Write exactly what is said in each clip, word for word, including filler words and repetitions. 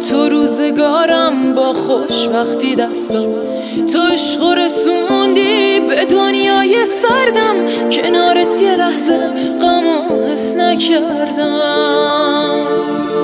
تو روزگارم با خوشبختی دستم، تو عشق رسوندی به دنیای سردم، کنارت یه لحظه غمو حس نکردم.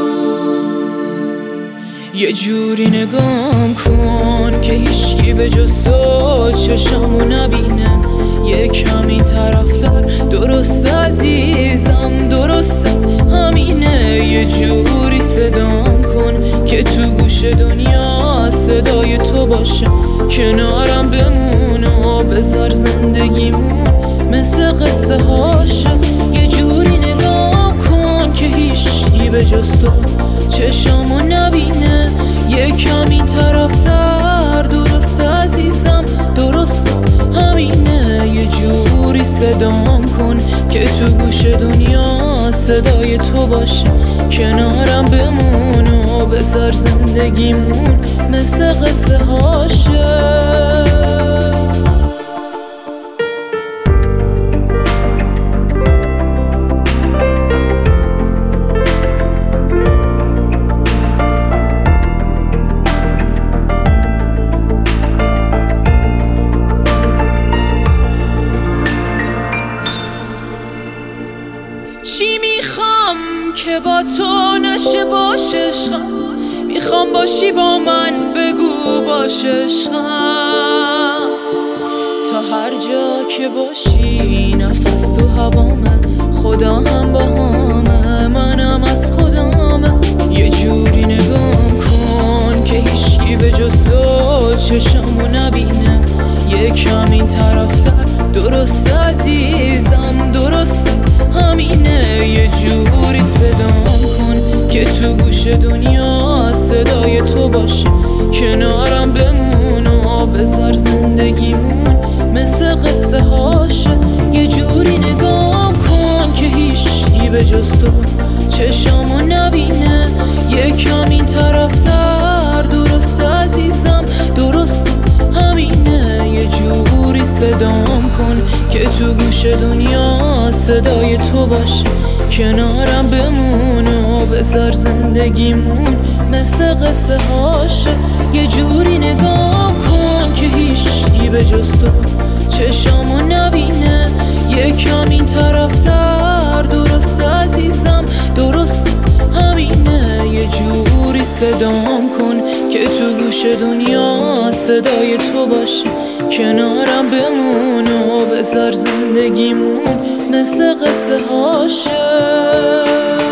یه جوری نگام کن که هیچکی به جز تو چشمو نبینه، یه کمی طرفدار درست عزیزم، درسته همینه. یه جوری صدام کن که تو گوش دنیا صدای تو باشه، کنارم بمونه و بذار زندگیمون مثل قصه هاشه. یه جوری نگام کن که هیچکی به جز تو چشمو نبینه، یه کمی طرفدار درست عزیزم، درست همینه. یه جوری صدام کن که تو گوش دنیا صدای تو باشه، کنارم بمونه و بذار زندگیمون مثل قصه هاشه. چی میخوام که با تو نشه باشه عشقم، میخوام باشی با من، بگو باشه عشقم. تا هر جا که باشی نفس تو هوامه، خدا هم با همه، منم از خدامه. یه جوری نگام کن که هیچکی به جز تو چشمو نبینه، یه کمی طرفدار درست عزیزم، درست همینه. یه جوری صدام کن که تو گوش دنیا صدای تو باشه، کنارم بمونه و بذار زندگیمون مثل قصه هاشه. یه جوری نگام کن که هیچکی به جز تو چشمو نبینه، یه کمی طرفدار درست عزیزم، درست همینه. یه جوری صدام کن که تو گوش دنیا صدای تو باشه، کنارم بمونه و بذار زندگیمون مثل قصه هاشه. یه جوری نگام کن که هیچکی به جز تو چشمو نبینه، یه کمی طرفدار درست عزیزم، درست همینه. یه جوری صدام کن که تو گوش دنیا صدای تو باشه، کنارم بمونه و بذار زندگیمون مثل قصه هاشه.